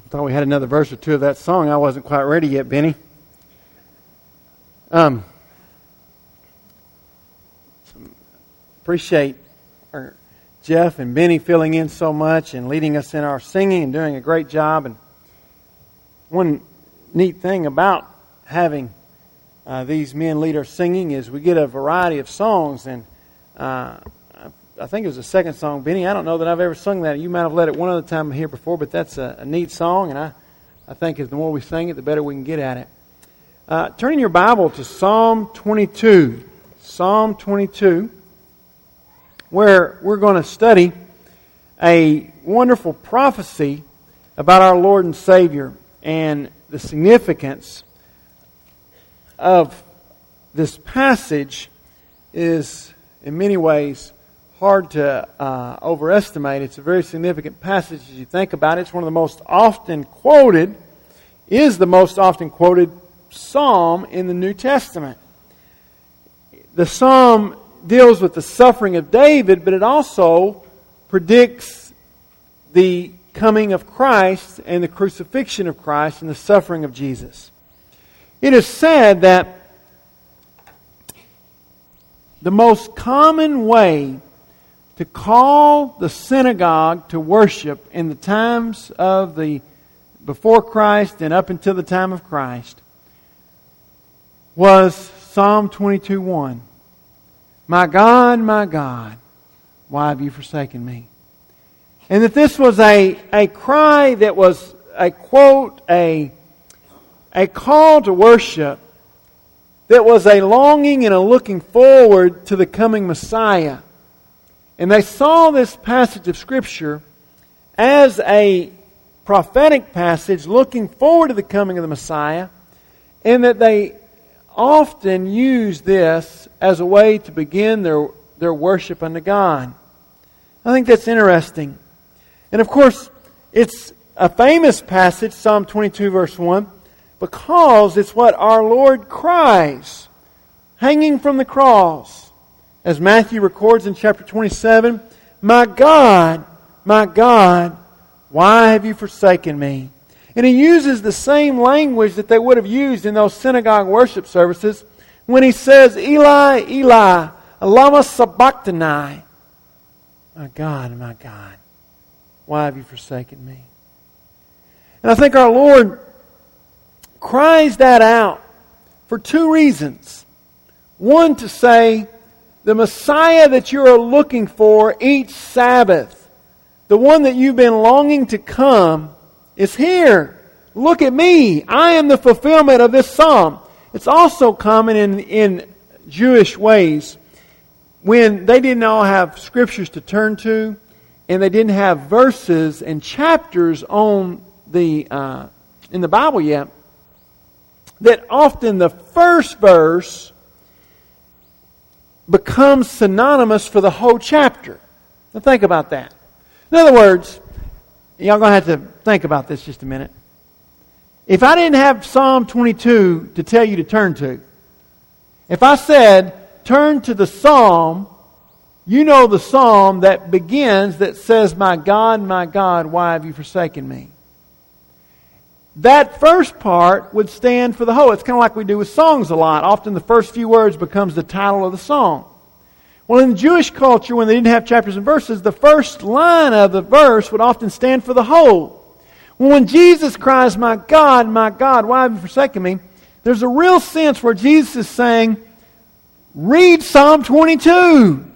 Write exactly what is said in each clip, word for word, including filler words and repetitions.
Thought we had another verse or two of that song. I wasn't quite ready yet, Benny. Um, appreciate our Jeff and Benny filling in so much and leading us in our singing and doing a great job. And one neat thing about having uh, these men lead our singing is we get a variety of songs. And uh, I think it was the second song, Benny. I don't know that I've ever sung that. You might have led it one other time here before, but that's a, a neat song, and I, I think as the more we sing it, the better we can get at it. Uh, turning your Bible to Psalm twenty-two. Psalm twenty-two, where we're going to study a wonderful prophecy about our Lord and Savior and the significance of this passage is, in many ways, hard to uh, overestimate. It's a very significant passage as you think about it. It's one of the most often quoted, is the most often quoted psalm in the New Testament. The psalm deals with the suffering of David, but it also predicts the coming of Christ and the crucifixion of Christ and the suffering of Jesus. It is said that the most common way to call the synagogue to worship in the times of the before Christ and up until the time of Christ was Psalm twenty-two one. My God, my God, why have you forsaken me? And that this was a, a cry that was a quote, a, a call to worship that was a longing and a looking forward to the coming Messiah. And they saw this passage of Scripture as a prophetic passage looking forward to the coming of the Messiah, and that they often used this as a way to begin their, their worship unto God. I think that's interesting. And of course, it's a famous passage, Psalm twenty-two verse one, because it's what our Lord cries, hanging from the cross. As Matthew records in chapter twenty-seven, My God, my God, why have you forsaken me? And he uses the same language that they would have used in those synagogue worship services when he says, Eli, Eli, lama sabachthani. My God, my God, why have you forsaken me? And I think our Lord cries that out for two reasons. One, to say, the Messiah that you are looking for each Sabbath, the one that you've been longing to come, is here. Look at me. I am the fulfillment of this psalm. It's also common in, in Jewish ways when they didn't all have scriptures to turn to, and they didn't have verses and chapters on the uh, in the Bible yet, that often the first verse becomes synonymous for the whole chapter. Now think about that. In other words, y'all going to have to think about this just a minute. If I didn't have Psalm twenty-two to tell you to turn to, if I said, turn to the psalm, you know the psalm that begins that says, My God, my God, why have you forsaken me? That first part would stand for the whole. It's kind of like we do with songs a lot. Often the first few words becomes the title of the song. Well, in the Jewish culture, when they didn't have chapters and verses, the first line of the verse would often stand for the whole. Well, when Jesus cries, My God, my God, why have you forsaken me? There's a real sense where Jesus is saying, read Psalm twenty-two.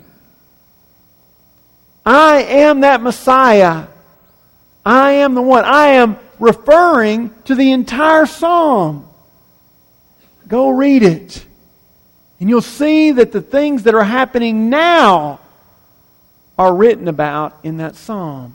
I am that Messiah. I am the one. I am referring to the entire psalm. Go read it. And you'll see that the things that are happening now are written about in that psalm.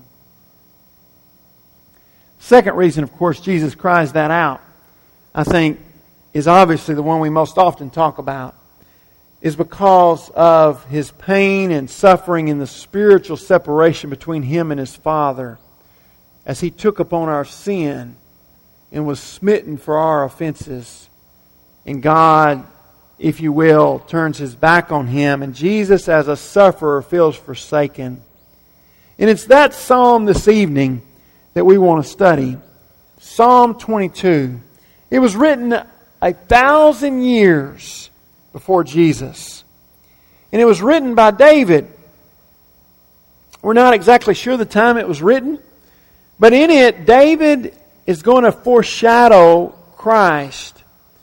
Second reason, of course, Jesus cries that out, I think, is obviously the one we most often talk about, is because of His pain and suffering in the spiritual separation between Him and His Father, as He took upon our sin and was smitten for our offenses. And God, if you will, turns His back on Him, and Jesus as a sufferer feels forsaken. And it's that psalm this evening that we want to study. Psalm twenty-two. It was written a thousand years before Jesus. And it was written by David. We're not exactly sure the time it was written, but in it, David is going to foreshadow Christ.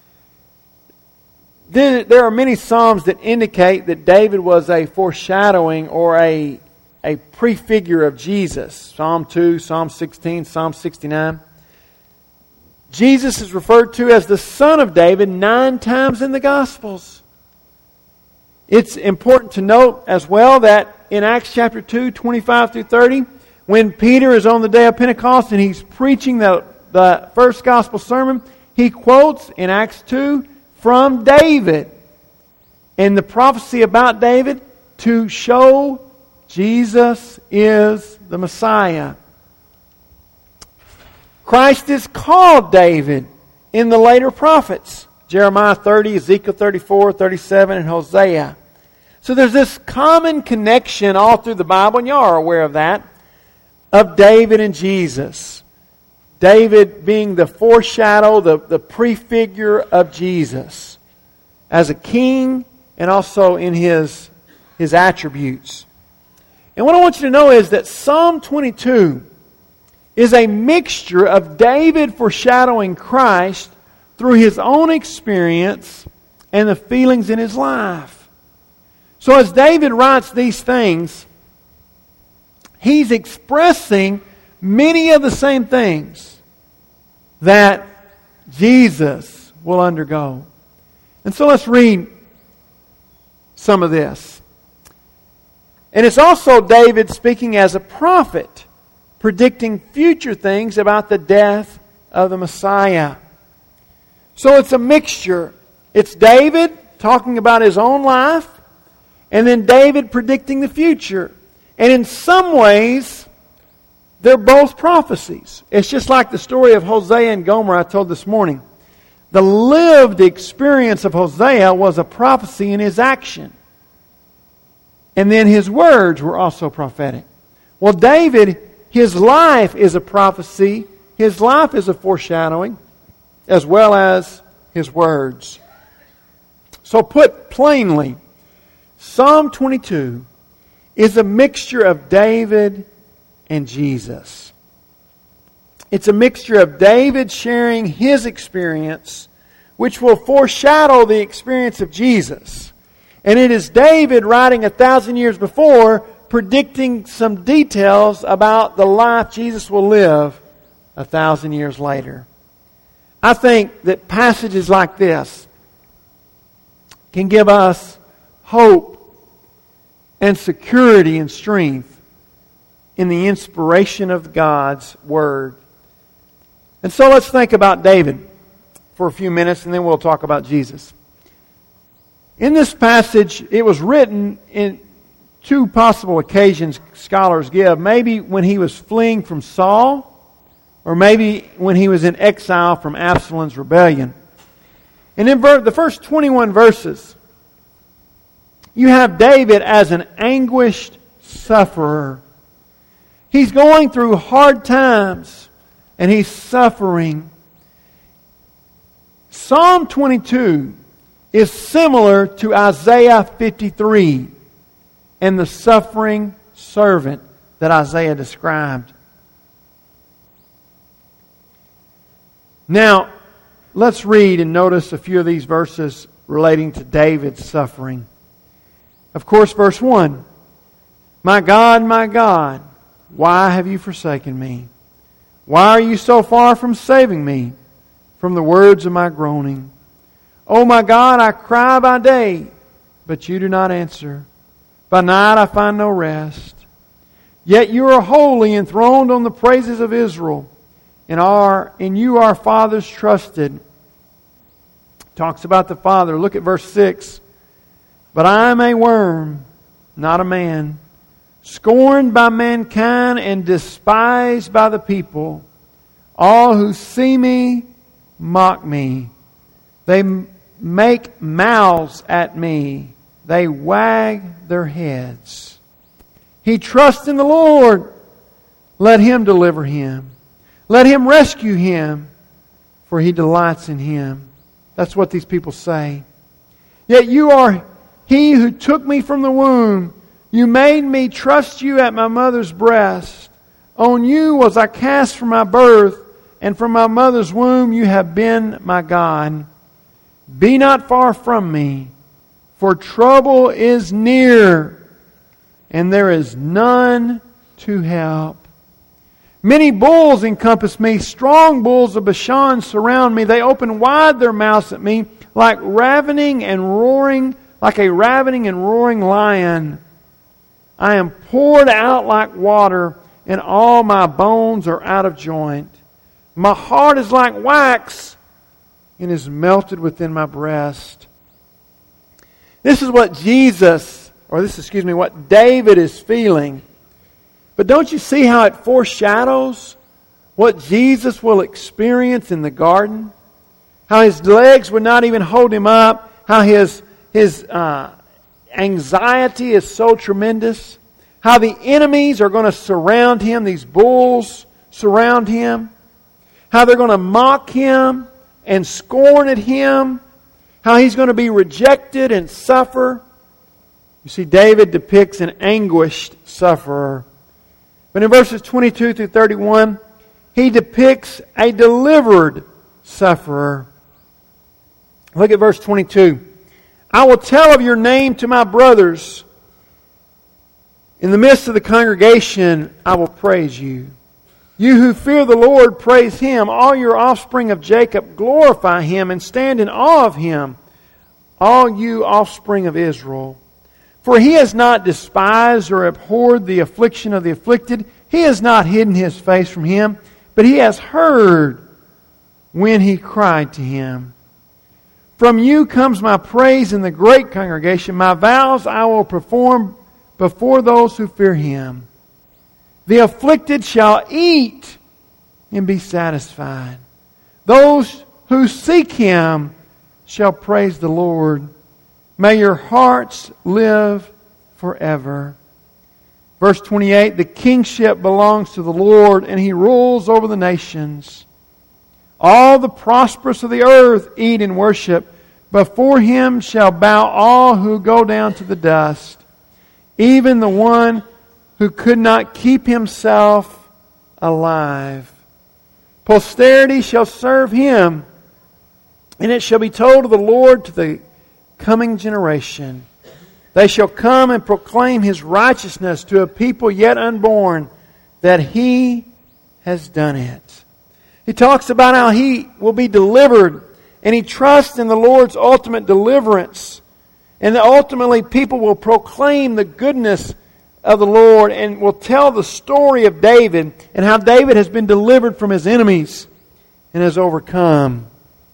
There are many Psalms that indicate that David was a foreshadowing or a, a prefigure of Jesus. Psalm two, Psalm sixteen, Psalm sixty-nine. Jesus is referred to as the Son of David nine times in the Gospels. It's important to note as well that in Acts chapter two, twenty-five through thirty, when Peter is on the day of Pentecost and he's preaching the, the first Gospel sermon, he quotes in Acts two from David and the prophecy about David to show Jesus is the Messiah. Christ is called David in the later prophets. Jeremiah thirty, Ezekiel thirty-four, thirty-seven, and Hosea. So there's this common connection all through the Bible, and you are aware of that, of David and Jesus. David being the foreshadow, the, the prefigure of Jesus as a king and also in his, his attributes. And what I want you to know is that Psalm twenty-two is a mixture of David foreshadowing Christ through his own experience and the feelings in his life. So as David writes these things, he's expressing many of the same things that Jesus will undergo. And so let's read some of this. And it's also David speaking as a prophet, predicting future things about the death of the Messiah. So it's a mixture. It's David talking about his own life, and then David predicting the future. And in some ways, they're both prophecies. It's just like the story of Hosea and Gomer I told this morning. The lived experience of Hosea was a prophecy in his action. And then his words were also prophetic. Well, David, his life is a prophecy. His life is a foreshadowing, as well as his words. So put plainly, Psalm twenty-two is a mixture of David and Jesus. It's a mixture of David sharing his experience, which will foreshadow the experience of Jesus. And it is David writing a thousand years before, predicting some details about the life Jesus will live a thousand years later. I think that passages like this can give us hope and security and strength in the inspiration of God's Word. And so let's think about David for a few minutes, and then we'll talk about Jesus. In this passage, it was written in two possible occasions scholars give. Maybe when he was fleeing from Saul, or maybe when he was in exile from Absalom's rebellion. And in the first twenty-one verses, you have David as an anguished sufferer. He's going through hard times and he's suffering. Psalm twenty-two is similar to Isaiah fifty-three and the suffering servant that Isaiah described. Now, let's read and notice a few of these verses relating to David's suffering. Of course, verse one. My God, my God, why have you forsaken me? Why are you so far from saving me from the words of my groaning? Oh my God, I cry by day, but you do not answer. By night I find no rest. Yet you are holy, enthroned on the praises of Israel, and are in you our fathers trusted. Talks about the Father. Look at verse six. But I am a worm, not a man, scorned by mankind and despised by the people. All who see me mock me. They make mouths at me. They wag their heads. He trusts in the Lord. Let Him deliver him. Let Him rescue him, for He delights in him. That's what these people say. Yet you are He who took me from the womb. You made me trust You at my mother's breast. On You was I cast from my birth, and from my mother's womb You have been my God. Be not far from me, for trouble is near, and there is none to help. Many bulls encompass me, strong bulls of Bashan surround me. They open wide their mouths at me, like ravening and roaring, like a ravening and roaring lion. I am poured out like water, and all my bones are out of joint. My heart is like wax, and is melted within my breast. This is what Jesus, or this, excuse me, what David is feeling. But don't you see how it foreshadows what Jesus will experience in the garden? How His legs would not even hold Him up. How His, his uh, anxiety is so tremendous. How the enemies are going to surround Him. These bulls surround Him. How they're going to mock Him and scorn at Him. How He's going to be rejected and suffer. You see, David depicts an anguished sufferer. But in verses twenty-two through thirty-one, he depicts a delivered sufferer. Look at verse twenty-two. I will tell of Your name to my brothers. In the midst of the congregation, I will praise You. You who fear the Lord, praise Him. All your offspring of Jacob, glorify Him and stand in awe of Him. All you offspring of Israel. For He has not despised or abhorred the affliction of the afflicted. He has not hidden His face from him, but He has heard when he cried to Him. From You comes my praise in the great congregation. My vows I will perform before those who fear Him. The afflicted shall eat and be satisfied. Those who seek Him shall praise the Lord. May your hearts live forever. Verse twenty-eight, the kingship belongs to the Lord, and He rules over the nations. All the prosperous of the earth eat and worship. Before Him shall bow all who go down to the dust, even the one who could not keep himself alive. Posterity shall serve Him, and it shall be told of the Lord to the coming generation. They shall come and proclaim His righteousness to a people yet unborn, that He has done it. He talks about how he will be delivered, and he trusts in the Lord's ultimate deliverance. And that ultimately people will proclaim the goodness of the Lord and will tell the story of David and how David has been delivered from his enemies and has overcome.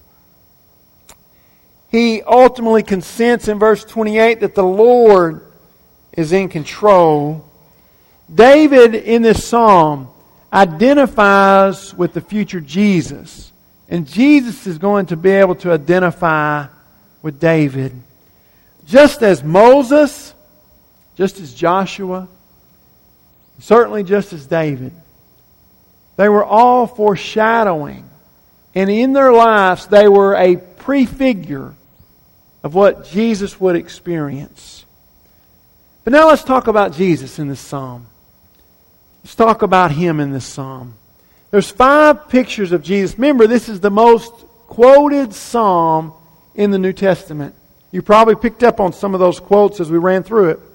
He ultimately consents in verse twenty-eight that the Lord is in control. David in this psalm identifies with the future Jesus. And Jesus is going to be able to identify with David. Just as Moses, just as Joshua, certainly just as David, they were all foreshadowing. And in their lives, they were a prefigure of what Jesus would experience. But now let's talk about Jesus in this psalm. Let's talk about Him in this psalm. There's five pictures of Jesus. Remember, this is the most quoted psalm in the New Testament. You probably picked up on some of those quotes as we ran through it.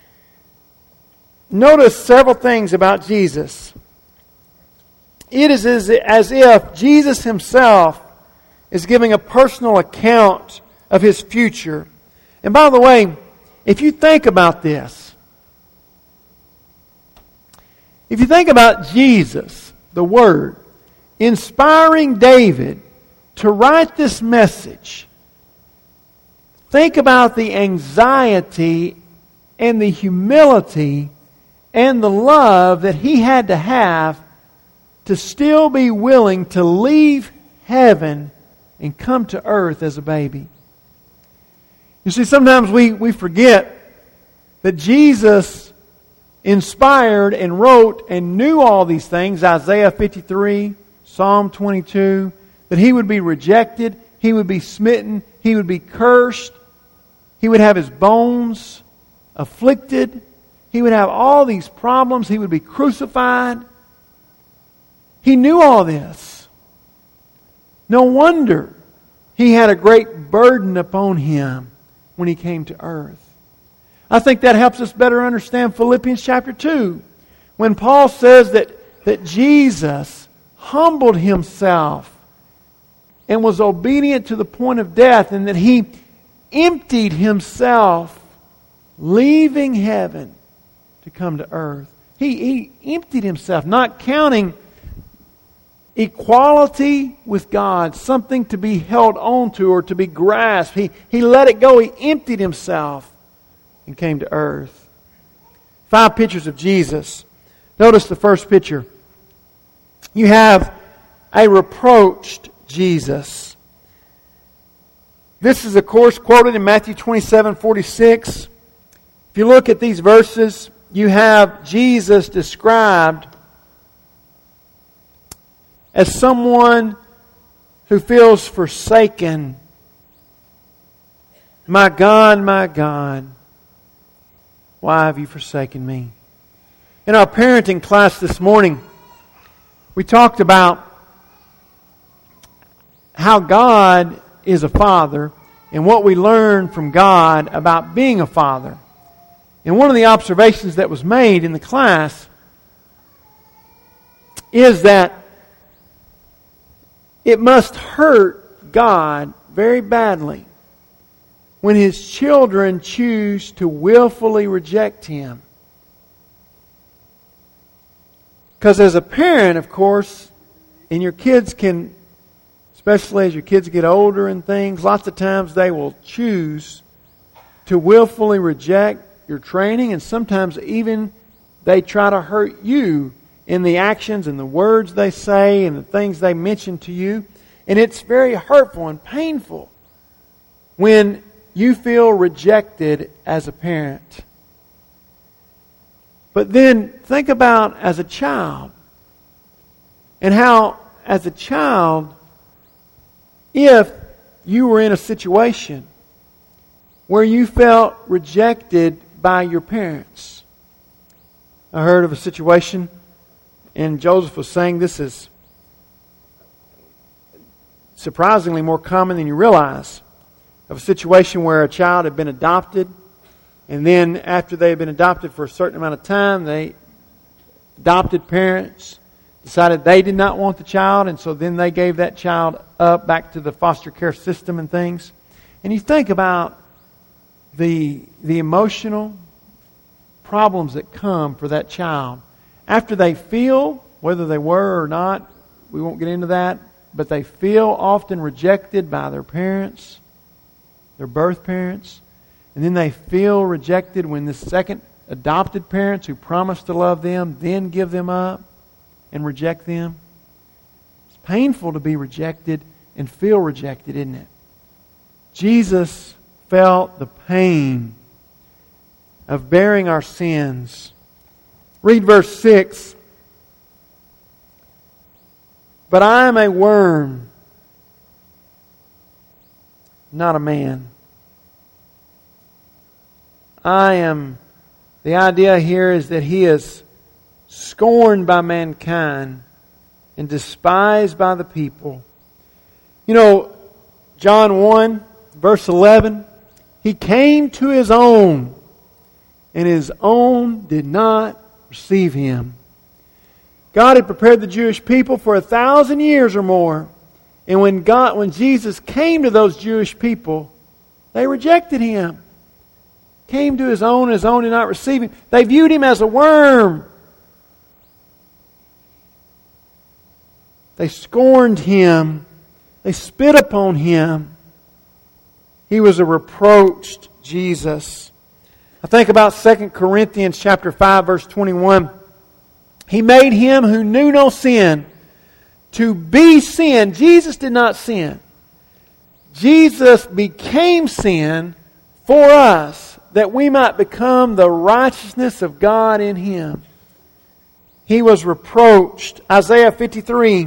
Notice several things about Jesus. It is as, as if Jesus Himself is giving a personal account of His future. And by the way, if you think about this, if you think about Jesus, the Word, inspiring David to write this message, think about the anxiety and the humility and the love that he had to have to still be willing to leave heaven and come to earth as a baby. You see, sometimes we, we forget that Jesus inspired and wrote and knew all these things. Isaiah fifty-three, Psalm twenty-two, that He would be rejected, He would be smitten, He would be cursed, He would have His bones afflicted, He would have all these problems, He would be crucified. He knew all this. No wonder He had a great burden upon Him when He came to earth. I think that helps us better understand Philippians chapter two. When Paul says that, that Jesus humbled Himself and was obedient to the point of death, and that He emptied Himself, leaving heaven to come to earth. He, he emptied Himself, not counting equality with God something to be held on to or to be grasped. He, he let it go. He emptied Himself and came to earth. Five pictures of Jesus. Notice the first picture. You have a reproached Jesus. This is, of course, quoted in Matthew twenty-seven forty-six. If you look at these verses, you have Jesus described as someone who feels forsaken. My God, my God, why have you forsaken me? In our parenting class this morning, we talked about how God is a father and what we learn from God about being a father. And one of the observations that was made in the class is that it must hurt God very badly when His children choose to willfully reject Him. Because as a parent, of course, and your kids can, especially as your kids get older and things, lots of times they will choose to willfully reject your training, and sometimes even they try to hurt you in the actions and the words they say and the things they mention to you. And it's very hurtful and painful when you feel rejected as a parent. But then think about as a child, and how as a child, if you were in a situation where you felt rejected by your parents. I heard of a situation, and Joseph was saying this is surprisingly more common than you realize, of a situation where a child had been adopted, and then after they had been adopted for a certain amount of time, they adopted parents decided they did not want the child, and so then they gave that child up back to the foster care system and things. And you think about the the emotional problems that come for that child after they feel, whether they were or not, we won't get into that, but they feel often rejected by their parents, their birth parents, and then they feel rejected when the second adopted parents who promised to love them then give them up and reject them. It's painful to be rejected and feel rejected, isn't it? Jesus felt the pain of bearing our sins. Read verse six. But I am a worm, not a man. I am, the idea here is that He is scorned by mankind and despised by the people. You know, John one, verse eleven, He came to His own, and His own did not receive Him. God had prepared the Jewish people for a thousand years or more. And when God, when Jesus came to those Jewish people, they rejected Him. Came to His own, His own did not receive Him. They viewed Him as a worm. They scorned Him. They spit upon Him. He was a reproached Jesus. I think about Second Corinthians chapter five, verse twenty-one. He made Him who knew no sin to be sin. Jesus did not sin. Jesus became sin for us, that we might become the righteousness of God in Him. He was reproached. Isaiah fifty-three,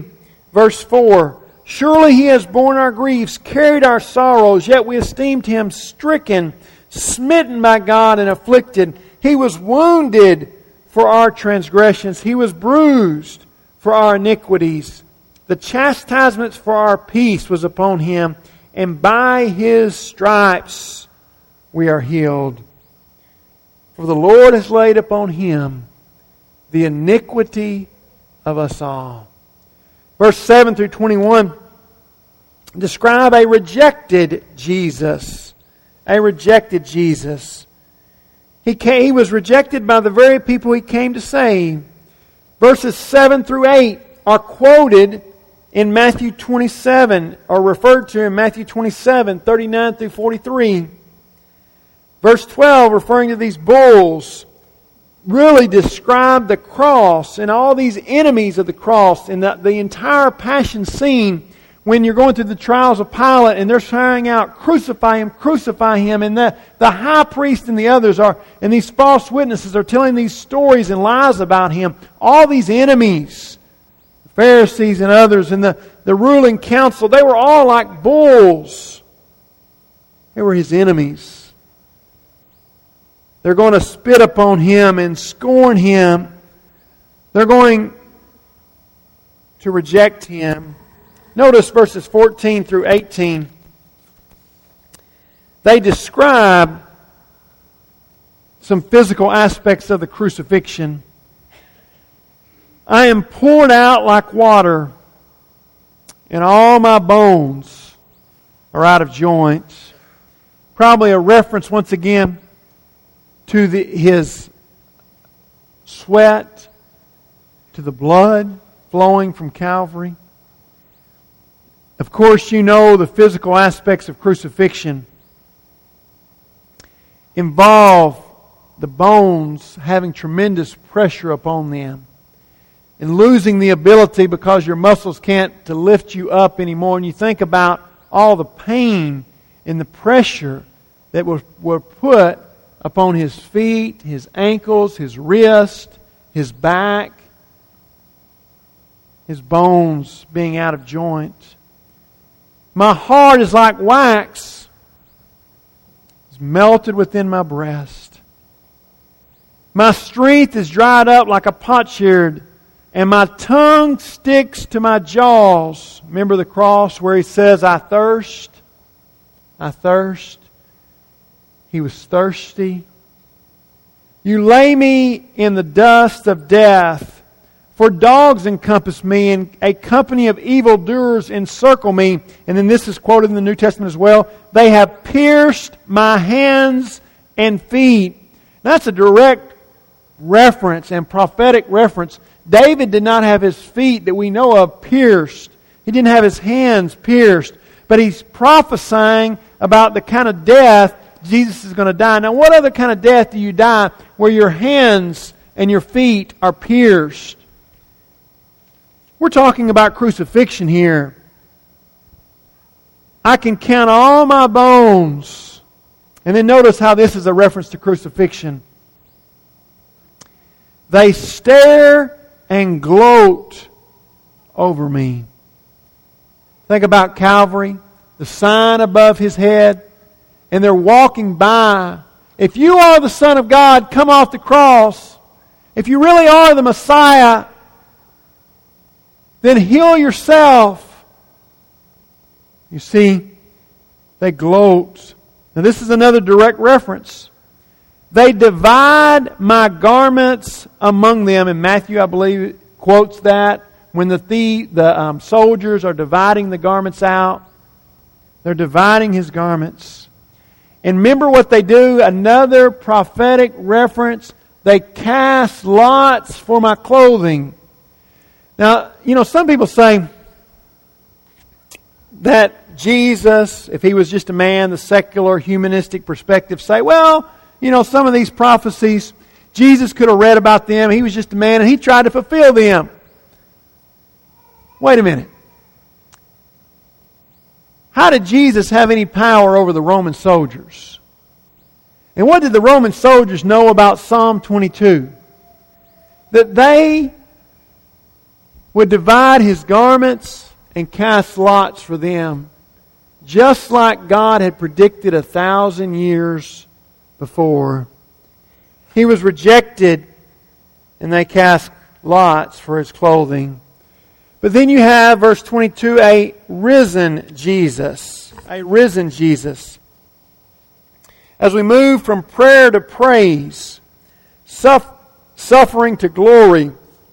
Verse four, surely He has borne our griefs, carried our sorrows, yet we esteemed Him stricken, smitten by God, and afflicted. He was wounded for our transgressions. He was bruised for our iniquities. The chastisement for our peace was upon Him, and by His stripes we are healed. For the Lord has laid upon Him the iniquity of us all. Verse seven through twenty-one describe a rejected Jesus. A rejected Jesus. He, came, he was rejected by the very people He came to save. Verses seven through eight are quoted in Matthew twenty-seven, or referred to in Matthew twenty-seven, thirty-nine through forty-three. Verse twelve, referring to these bulls, really describe the cross and all these enemies of the cross and the, the entire passion scene when you're going through the trials of Pilate and they're crying out, crucify Him, crucify Him. And the, the high priest and the others are, and these false witnesses are telling these stories and lies about Him. All these enemies, the Pharisees and others and the, the ruling council, they were all like bulls. They were His enemies. They're going to spit upon Him and scorn Him. They're going to reject Him. Notice verses fourteen through eighteen. They describe some physical aspects of the crucifixion. I am poured out like water, and all my bones are out of joint. Probably a reference once again to the, His sweat, to the blood flowing from Calvary. Of course, you know the physical aspects of crucifixion involve the bones having tremendous pressure upon them and losing the ability because your muscles can't to lift you up anymore. And you think about all the pain and the pressure that were, were put upon His feet, His ankles, His wrist, His back, His bones being out of joint. My heart is like wax. It's melted within my breast. My strength is dried up like a potsherd, and my tongue sticks to my jaws. Remember the cross where He says, I thirst? I thirst. He was thirsty. You lay me in the dust of death, for dogs encompass me, and a company of evildoers encircle me. And then this is quoted in the New Testament as well. They have pierced my hands and feet. That's a direct reference and prophetic reference. David did not have his feet that we know of pierced. He didn't have his hands pierced. But he's prophesying about the kind of death Jesus is going to die. Now, what other kind of death do you die where your hands and your feet are pierced? We're talking about crucifixion here. I can count all my bones. And then notice how this is a reference to crucifixion. They stare and gloat over me. Think about Calvary, the sign above His head. And they're walking by. If you are the Son of God, come off the cross. If you really are the Messiah, then heal yourself. You see, they gloat. Now this is another direct reference. They divide my garments among them. And Matthew, I believe, quotes that when the the, the um, soldiers are dividing the garments out. They're dividing His garments. And remember what they do, another prophetic reference, they cast lots for my clothing. Now, you know, some people say that Jesus, if He was just a man, the secular humanistic perspective say, well, you know, some of these prophecies, Jesus could have read about them, He was just a man and He tried to fulfill them. Wait a minute. How did Jesus have any power over the Roman soldiers? And what did the Roman soldiers know about Psalm twenty-two? That they would divide His garments and cast lots for them, just like God had predicted a thousand years before. He was rejected, and they cast lots for His clothing. But then you have, verse twenty-two, a risen Jesus. A risen Jesus. As we move from prayer to praise, suff- suffering to glory,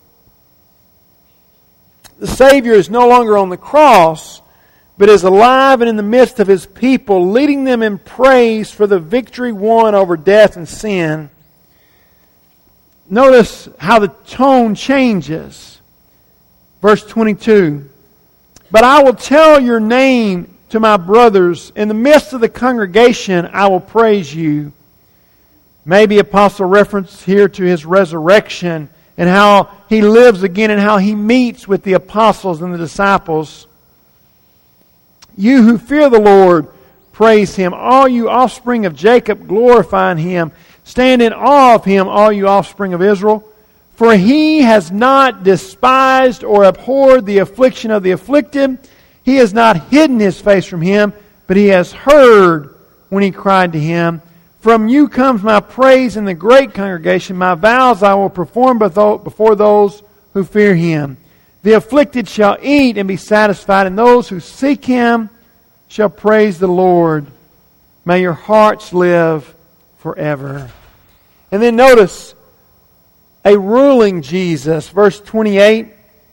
the Savior is no longer on the cross, but is alive and in the midst of His people, leading them in praise for the victory won over death and sin. Notice how the tone changes. Verse twenty-two, "But I will tell your name to my brothers. In the midst of the congregation I will praise you." Maybe Apostle reference here to His resurrection and how He lives again and how He meets with the apostles and the disciples. "You who fear the Lord, praise Him. All you offspring of Jacob, glorify Him. Stand in awe of Him, all you offspring of Israel. For He has not despised or abhorred the affliction of the afflicted. He has not hidden His face from him, but He has heard when he cried to Him. From you comes my praise in the great congregation. My vows I will perform before those who fear Him. The afflicted shall eat and be satisfied, and those who seek Him shall praise the Lord. May your hearts live forever." And then notice a ruling Jesus. Verse twenty-eight.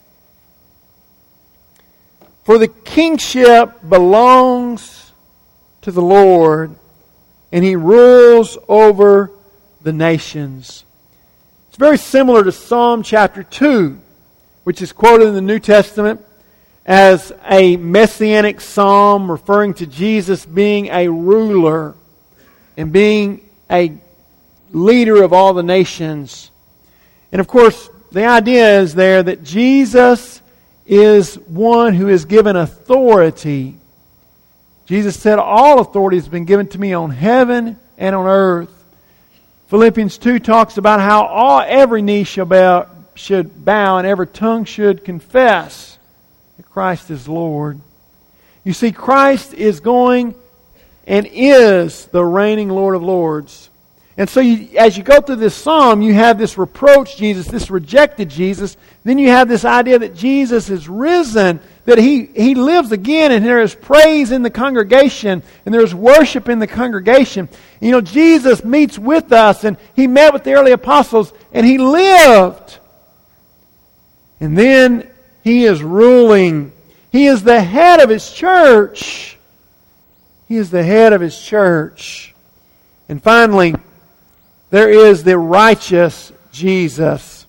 "For the kingship belongs to the Lord, and He rules over the nations." It's very similar to Psalm chapter two, which is quoted in the New Testament as a messianic psalm referring to Jesus being a ruler and being a leader of all the nations. And of course, the idea is there that Jesus is one who is given authority. Jesus said, "All authority has been given to me on heaven and on earth." Philippians two talks about how all every knee shall bow, should bow and every tongue should confess that Christ is Lord. You see, Christ is going and is the reigning Lord of Lords. And so you, as you go through this psalm, you have this reproach Jesus, this rejected Jesus. Then you have this idea that Jesus is risen, that He, he lives again, and there is praise in the congregation, and there is worship in the congregation. You know, Jesus meets with us, and He met with the early apostles, and He lived. And then He is ruling. He is the head of His church. He is the head of His church. And finally, there is the righteous Jesus.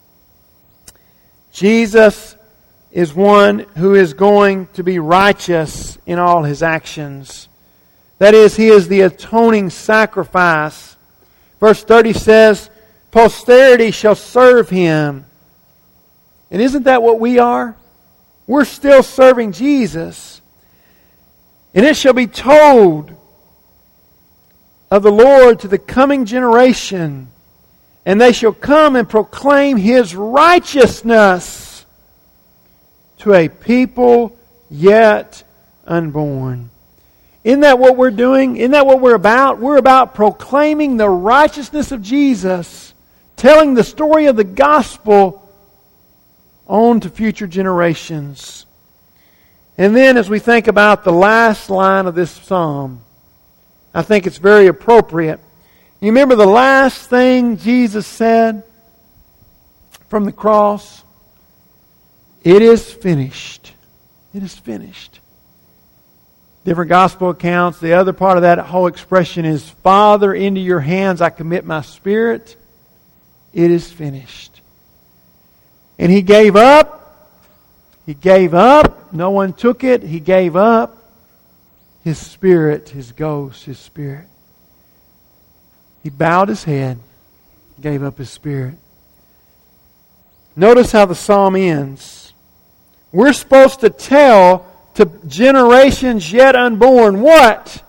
Jesus is one who is going to be righteous in all His actions. That is, He is the atoning sacrifice. Verse thirty says, "Posterity shall serve Him." And isn't that what we are? We're still serving Jesus. "And it shall be told of the Lord to the coming generation, and they shall come and proclaim His righteousness to a people yet unborn." Isn't that what we're doing? Isn't that what we're about? We're about proclaiming the righteousness of Jesus, telling the story of the gospel on to future generations. And then as we think about the last line of this psalm, I think it's very appropriate. You remember the last thing Jesus said from the cross? "It is finished." It is finished. Different gospel accounts, the other part of that whole expression is, "Father, into your hands I commit my spirit. It is finished." And He gave up. He gave up. No one took it. He gave up His Spirit, His ghost, His Spirit. He bowed His head, gave up His Spirit. Notice how the psalm ends. We're supposed to tell to generations yet unborn what?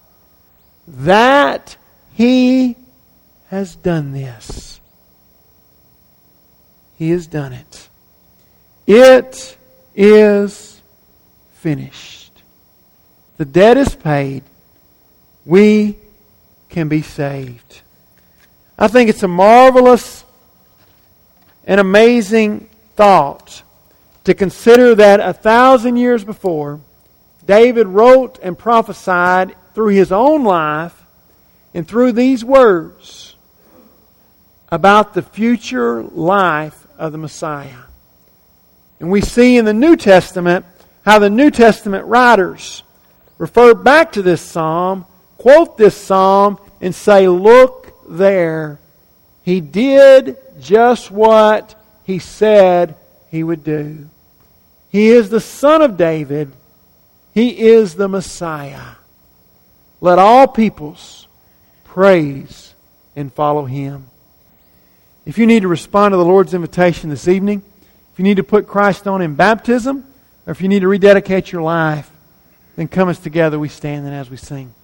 That He has done this. He has done it. It is finished. The debt is paid. We can be saved. I think it's a marvelous and amazing thought to consider that a thousand years before, David wrote and prophesied through his own life and through these words about the future life of the Messiah. And we see in the New Testament how the New Testament writers refer back to this psalm, quote this psalm, and say, look there. He did just what He said He would do. He is the Son of David. He is the Messiah. Let all peoples praise and follow Him. If you need to respond to the Lord's invitation this evening, if you need to put Christ on in baptism, or if you need to rededicate your life, then come as together we stand and as we sing.